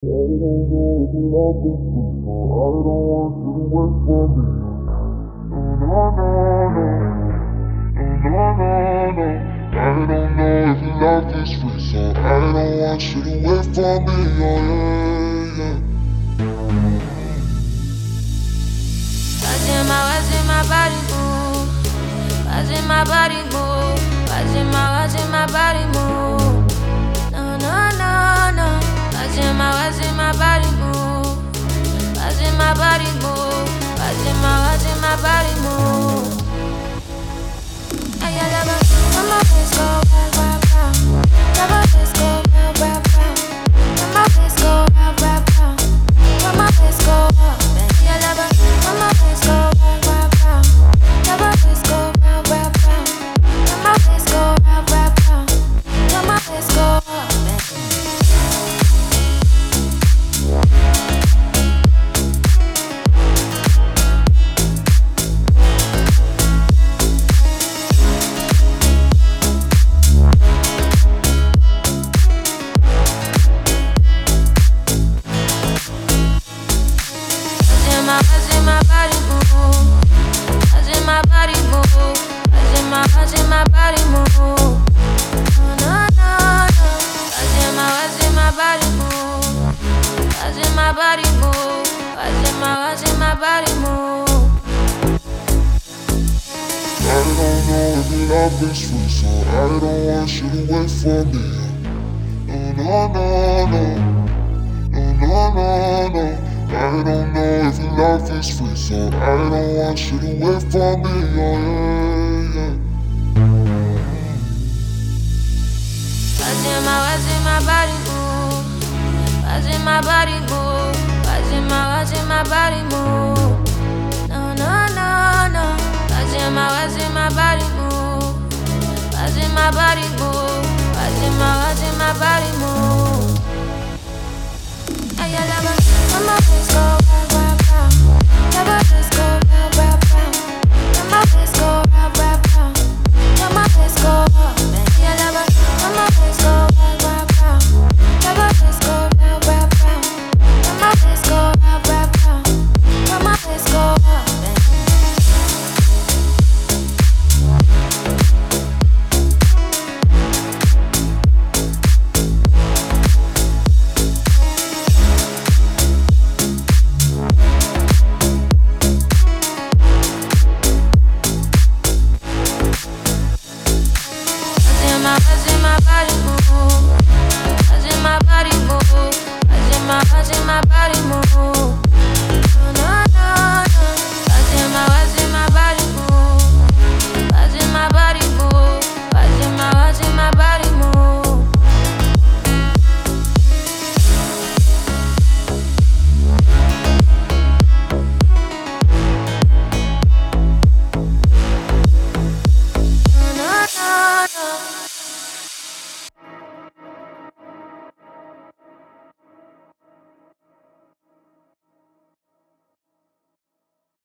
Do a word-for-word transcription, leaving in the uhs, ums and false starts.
I don't know if you love this before. I don't want you to wait for me. No, no, no, no, no, no, no. I don't know if you love this free, so I don't want you to wait for me. Oh yeah, yeah. Watching my, watching my body move, watching my body move, watching my, watching my body move. No, no, no, no. Watching my, watching my body move, watching my body move, watching my, watching my body move. Ay, I love it. When my face go round, round, round. When my face go round, round, round. When my face go round, round, round. When my face go up, ay, I love it. When my face go round, round, round. When my face go round, round, round. When my face go round, round, round. When my face go up, ay. Watching my body move, watching my body move, watching my, watching my body move. No, no, no, no. Watching my, watching my body move, watching my body move, watching my, watching my body move. I don't know if you love this free, so I don't want you to wait for me. No, no, no, no, no, no, no. I don't know if you love is free, so I don't want you to wait for me. Oh yeah, yeah. Watching my, watching my body move, watching my body move, watching my, watching my body move. No, no, no, no. Watching my, watching my body move, watching my body move, watching my, watching my body move.